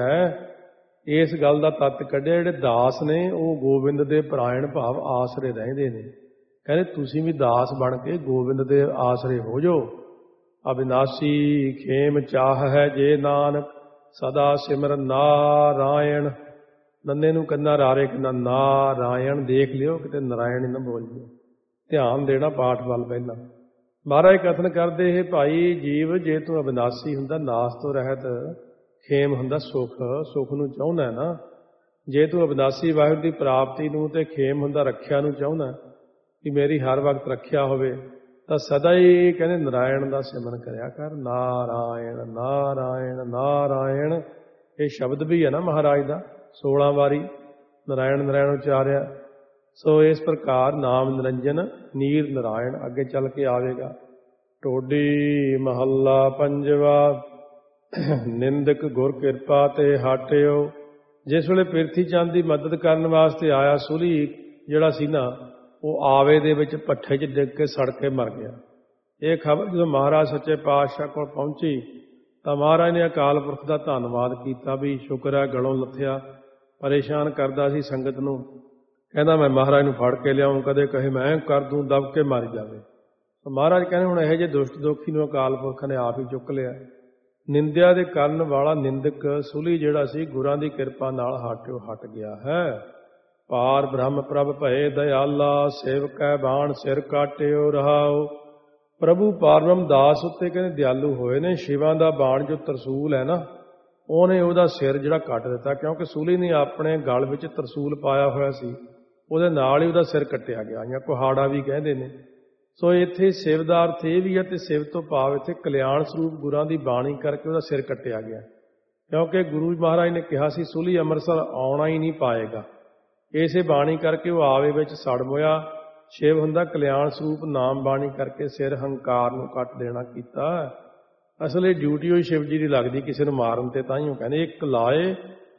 ਇਸ ਗੱਲ ਦਾ ਤੱਤ ਕੱਢਿਆ, ਜਿਹੜੇ ਦਾਸ ਨੇ ਉਹ ਗੋਬਿੰਦ ਦੇ ਪਰਾਇਣ ਭਾਵ ਆਸਰੇ ਰਹਿੰਦੇ ਨੇ। ਕਹਿੰਦੇ ਤੁਸੀਂ ਵੀ ਦਾਸ ਬਣ ਕੇ ਗੋਬਿੰਦ ਦੇ ਆਸਰੇ ਹੋ ਜਾਓ। ਅਬਿਨਾਸੀ ਖੇਮ ਚਾਹ ਹੈ ਜੇ ਨਾਨਕ, ਸਦਾ ਸਿਮਰਨ ਨਾਰਾਇਣ। ਨੰਨੇ ਨੂੰ ਕੰਨਾ ਰਾਰੇ ਕੰਨਾ ਨਾਰਾਇਣ ਦੇਖ ਲਿਓ, ਕਿਤੇ ਨਾਰਾਇਣ ਹੀ ਨਾ ਬੋਲ ਲਿਓ। ਧਿਆਨ ਦੇਣਾ ਪਾਠ ਵੱਲ ਪਹਿਲਾਂ। ਮਹਾਰਾਜ ਕਥਨ ਕਰਦੇ, ਇਹ ਭਾਈ ਜੀਵ, ਜੇ ਤੂੰ ਅਬਿਨਾਸੀ ਹੁੰਦਾ, ਨਾਸ ਤੋਂ ਰਹਿਤ, ਖੇਮ ਹੁੰਦਾ ਸੁੱਖ, ਸੁੱਖ ਨੂੰ ਚਾਹੁੰਦਾ ਨਾ। ਜੇ ਤੂੰ ਅਬਿਨਾਸੀ ਵਾਹਿਗੁਰੂ ਦੀ ਪ੍ਰਾਪਤੀ ਨੂੰ, ਤੇ ਖੇਮ ਹੁੰਦਾ ਰੱਖਿਆ ਨੂੰ ਚਾਹੁੰਦਾ ਕਿ ਮੇਰੀ ਹਰ ਵਕਤ ਰੱਖਿਆ ਹੋਵੇ, ਤਾਂ ਸਦਾ ਹੀ ਕਹਿੰਦੇ ਨਾਰਾਇਣ ਦਾ ਸਿਮਰਨ ਕਰਿਆ ਕਰ। ਨਾਰਾਇਣ ਨਾਰਾਇਣ ਨਾਰਾਇਣ, ਇਹ ਸ਼ਬਦ ਵੀ ਹੈ ਨਾ ਮਹਾਰਾਜ ਦਾ, 16 ਵਾਰੀ ਨਾਰਾਇਣ ਨਾਰਾਇਣ ਉਚਾਰਿਆ। ਸੋ ਇਸ ਪ੍ਰਕਾਰ ਨਾਮ ਨਿਰੰਜਨ ਨੀਰ ਨਾਰਾਇਣ ਅੱਗੇ ਚੱਲ ਕੇ ਆਵੇਗਾ। ਟੋਡੀ ਮਹੱਲਾ ਪੰਜਵਾ। ਨਿੰਦਕ ਗੁਰ ਕਿਰਪਾ ਤੇ ਹਟਿਓ। ਜਿਸ ਵੇਲੇ ਪਿਰਥੀ ਚੰਦ ਦੀ ਮਦਦ ਕਰਨ ਵਾਸਤੇ ਆਇਆ ਸੁਲੀ ਜਿਹੜਾ ਸੀ ਨਾ, ਉਹ ਆਵੇ ਦੇ ਵਿੱਚ ਭੱਠੇ 'ਚ ਡਿੱਗ ਕੇ ਸੜ ਕੇ ਮਰ ਗਿਆ। ਇਹ ਖਬਰ ਜਦੋਂ ਮਹਾਰਾਜ ਸੱਚੇ ਪਾਤਸ਼ਾਹ ਕੋਲ ਪਹੁੰਚੀ ਤਾਂ ਮਹਾਰਾਜ ਨੇ ਅਕਾਲ ਪੁਰਖ ਦਾ ਧੰਨਵਾਦ ਕੀਤਾ ਵੀ ਸ਼ੁਕਰ ਹੈ ਗਲੋਂ ਲੱਥਿਆ। ਪਰੇਸ਼ਾਨ ਕਰਦਾ ਸੀ ਸੰਗਤ ਨੂੰ, ਕਹਿੰਦਾ ਮੈਂ ਮਹਾਰਾਜ ਨੂੰ ਫੜ ਕੇ ਲਿਆਉਂ, ਕਦੇ ਕਹੇ ਮੈਂ ਕਰ ਦੂੰ, ਦਬ ਕੇ ਮਰ ਜਾਵੇ। ਮਹਾਰਾਜ ਕਹਿੰਦੇ ਹੁਣ ਇਹੋ ਜਿਹੇ ਦੁਸ਼ਟ ਦੋਖੀ ਨੂੰ ਅਕਾਲ ਪੁਰਖ ਨੇ ਆਪ ਹੀ ਚੁੱਕ ਲਿਆ। ਨਿੰਦਿਆ ਦੇ ਕਰਨ ਵਾਲਾ ਨਿੰਦਕ ਸੂਲੀ ਜਿਹੜਾ ਸੀ ਗੁਰਾਂ ਦੀ ਕਿਰਪਾ ਨਾਲ ਹਟ ਗਿਆ ਹੈ। ਪਾਰ ਬ੍ਰਹਮ ਪ੍ਰਭ ਭਏ ਦਇਆਲਾ, ਸੇਵਕੈ ਬਾਣ ਸਿਰ ਕਾਟਿਓ ਰਹਾਓ। ਪ੍ਰਭੂ ਪਾਰਬ੍ਰਹਮ ਦਾਸ ਉੱਤੇ ਕਹਿੰਦੇ ਦਿਆਲੂ ਹੋਏ ਨੇ। ਸ਼ਿਵਾਂ ਦਾ ਬਾਣ ਜੋ ਤਰਸੂਲ ਹੈ ਨਾ, ਉਹਨੇ ਉਹਦਾ ਸਿਰ ਜਿਹੜਾ ਕੱਟ ਦਿੱਤਾ, ਕਿਉਂਕਿ ਸੂਲੀ ਨੇ ਆਪਣੇ ਗਲ ਵਿੱਚ ਤਰਸੂਲ ਪਾਇਆ ਹੋਇਆ ਸੀ, ਉਹਦੇ ਨਾਲ ਹੀ ਉਹਦਾ ਸਿਰ ਕੱਟਿਆ ਗਿਆ, ਜਾਂ ਕੁਹਾੜਾ ਵੀ ਕਹਿੰਦੇ ਨੇ। ਸੋ ਇੱਥੇ ਸਿਵ ਦਾ ਅਰਥ ਇਹ ਵੀ ਹੈ, ਤੇ ਸਿਵ ਤੋਂ ਭਾਵ ਇੱਥੇ ਕਲਿਆਣ ਸਰੂਪ ਗੁਰਾਂ ਦੀ ਬਾਣੀ ਕਰਕੇ ਉਹਦਾ ਸਿਰ ਕੱਟਿਆ ਗਿਆ, ਕਿਉਂਕਿ ਗੁਰੂ ਮਹਾਰਾਜ ਨੇ ਕਿਹਾ ਸੀ ਸੂਲੀ ਅੰਮ੍ਰਿਤਸਰ ਆਉਣਾ ਹੀ ਨਹੀਂ ਪਾਏਗਾ। ਇਸੇ ਬਾਣੀ ਕਰਕੇ ਉਹ ਆਵੇ ਵਿੱਚ ਸੜ ਮੋਇਆ। ਸ਼ਿਵ ਹੁੰਦਾ ਕਲਿਆਣ ਸਰੂਪ, ਨਾਮ ਬਾਣੀ ਕਰਕੇ ਸਿਰ ਹੰਕਾਰ ਨੂੰ ਕੱਟ ਦੇਣਾ ਕੀਤਾ। ਅਸਲ ਇਹ ਡਿਊਟੀ ਹੋਈ ਸ਼ਿਵ ਜੀ ਦੀ ਲੱਗਦੀ ਕਿਸੇ ਨੂੰ ਮਾਰਨ ਤੇ, ਤਾਂ ਹੀ ਉਹ ਕਹਿੰਦੇ ਇੱਕ ਲਾਏ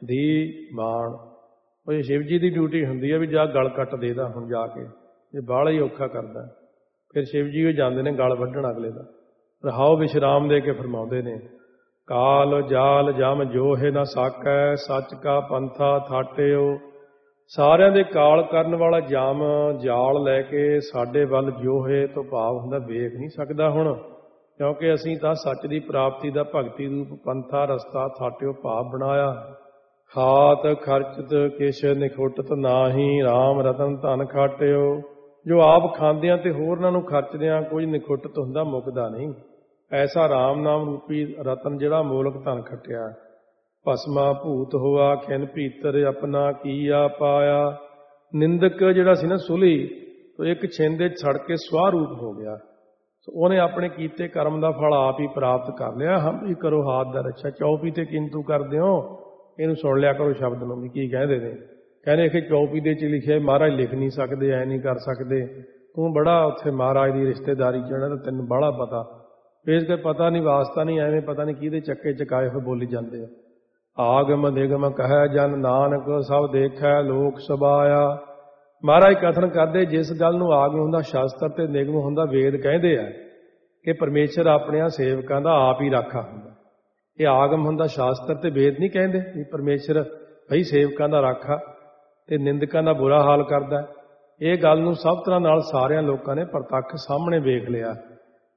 ਦੀ ਬਾਣ। ਉਹ ਸ਼ਿਵ ਜੀ ਦੀ ਡਿਊਟੀ ਹੁੰਦੀ ਹੈ ਵੀ ਜਾ ਗਲ ਕੱਟ ਦੇਦਾ ਹੁਣ ਜਾ ਕੇ, ਇਹ ਬਾਹਲਾ ਹੀ ਔਖਾ ਕਰਦਾ। ਫਿਰ ਸ਼ਿਵ ਜੀ ਉਹ ਜਾਂਦੇ ਨੇ ਗਲ ਵੱਢਣ ਅਗਲੇ ਦਾ। ਰਹਾਓ ਵਿਸ਼ਰਾਮ ਦੇ ਕੇ ਫਰਮਾਉਂਦੇ ਨੇ, ਕਾਲ ਜਾਲ ਜਮ ਜੋਹੇ ਨਾ ਸਾਕੈ, ਸੱਚ ਕਾ ਪੰਥਾ ਥਾਟਿਓ। ਸਾਰਿਆਂ ਦੇ ਕਾਲ ਕਰਨ ਵਾਲਾ ਜਮ ਜਾਲ ਲੈ ਕੇ ਸਾਡੇ ਵੱਲ ਜੋਹੇ ਤੋਂ ਭਾਵ ਹੁੰਦਾ ਵੇਖ ਨਹੀਂ ਸਕਦਾ ਹੁਣ, ਕਿਉਂਕਿ ਅਸੀਂ ਤਾਂ ਸੱਚ ਦੀ ਪ੍ਰਾਪਤੀ ਦਾ ਭਗਤੀ ਰੂਪ ਪੰਥਾ ਰਸਤਾ ਥਾਟਿਓ ਭਾਵ ਬਣਾਇਆ। ਖਾਤ ਖਰਚਤ ਕਿਛ ਨਿਖੁੱਟਤ ਨਾਹੀ, ਰਾਮ ਰਤਨ ਧਨ ਖਾਟਿਓ। ਜੋ ਆਪ ਖਾਂਦਿਆਂ ਤੇ ਹੋਰਨਾਂ ਨੂੰ ਖਰਚਦਿਆਂ ਕੁਝ ਨਿਖੁੱਟਤ ਹੁੰਦਾ, ਮੁੱਕਦਾ ਨਹੀਂ। ਐਸਾ ਰਾਮ ਨਾਮ ਰੂਪੀ ਰਤਨ ਜਿਹੜਾ ਮੂਲਕ ਧਨ ਖੱਟਿਆ। ਭਸਮਾ ਭੂਤ ਹੋਆ ਖਿਨ ਭੀਤਰ, ਆਪਣਾ ਕੀਆ ਪਾਇਆ। ਨਿੰਦਕ ਜਿਹੜਾ ਸੀ ਨਾ ਸੂਲੀ, ਉਹ ਇੱਕ ਛਿੰਦੇ ਛੜ ਕੇ ਸਵਾਹ ਰੂਪ ਹੋ ਗਿਆ। ਉਹਨੇ ਆਪਣੇ ਕੀਤੇ ਕਰਮ ਦਾ ਫਲ ਆਪ ਹੀ ਪ੍ਰਾਪਤ ਕਰ ਲਿਆ। ਹਮ ਵੀ ਕਰੋ ਹਾਥ ਦਾ ਰੱਛਾ, ਚੌਪੀ ਤੇ ਕਿੰਤੂ ਕਰਦੇ ਹੋ। ਇਹਨੂੰ ਸੁਣ ਲਿਆ ਕਰੋ ਸ਼ਬਦ ਨੂੰ ਵੀ ਕੀ ਕਹਿੰਦੇ ਨੇ। ਕਹਿੰਦੇ ਕਿ ਚੌਪੀ ਦੇ 'ਚ ਲਿਖਿਆ ਮਹਾਰਾਜ ਲਿਖ ਨਹੀਂ ਸਕਦੇ, ਐ ਨਹੀਂ ਕਰ ਸਕਦੇ, ਤੂੰ ਬੜਾ ਉੱਥੇ ਮਹਾਰਾਜ ਦੀ ਰਿਸ਼ਤੇਦਾਰੀ 'ਚ ਤਾਂ ਤੈਨੂੰ ਬੜਾ ਪਤਾ। ਇਸ ਕੇ ਪਤਾ ਨਹੀਂ ਵਾਸਤਾ ਨਹੀਂ, ਐਵੇਂ ਪਤਾ ਨਹੀਂ ਕਿਹਦੇ ਚੱਕੇ ਚਕਾਏ ਹੋਏ ਬੋਲੀ ਜਾਂਦੇ ਆ। ਆਗਮ ਨਿਗਮ ਕਹਿ ਜਨ ਨਾਨਕ, ਸਭ ਦੇਖੈ ਲੋਕ ਸਬਾਇਆ। ਮਹਾਰਾਜ ਕਥਨ ਕਰਦੇ ਜਿਸ ਗੱਲ ਨੂੰ ਆਗਮ ਹੁੰਦਾ ਸ਼ਾਸਤਰ ਤੇ ਨਿਗਮ ਹੁੰਦਾ ਵੇਦ ਕਹਿੰਦੇ ਆ ਕਿ ਪਰਮੇਸ਼ਰ ਆਪਣਿਆਂ ਸੇਵਕਾਂ ਦਾ ਆਪ ਹੀ ਰਾਖਾ ਹੁੰਦਾ। ਇਹ ਆਗਮ ਹੁੰਦਾ ਸ਼ਾਸਤਰ ਤੇ ਵੇਦ ਨਹੀਂ ਕਹਿੰਦੇ ਵੀ ਪਰਮੇਸ਼ਰ ਭਈ ਸੇਵਕਾਂ ਦਾ ਰਾਖਾ ਤੇ ਨਿੰਦਕਾਂ ਦਾ ਬੁਰਾ ਹਾਲ ਕਰਦਾ। ਇਹ ਗੱਲ ਨੂੰ ਸਭ ਤਰ੍ਹਾਂ ਨਾਲ ਸਾਰਿਆਂ ਲੋਕਾਂ ਨੇ ਪ੍ਰਤੱਖ ਸਾਹਮਣੇ ਵੇਖ ਲਿਆ।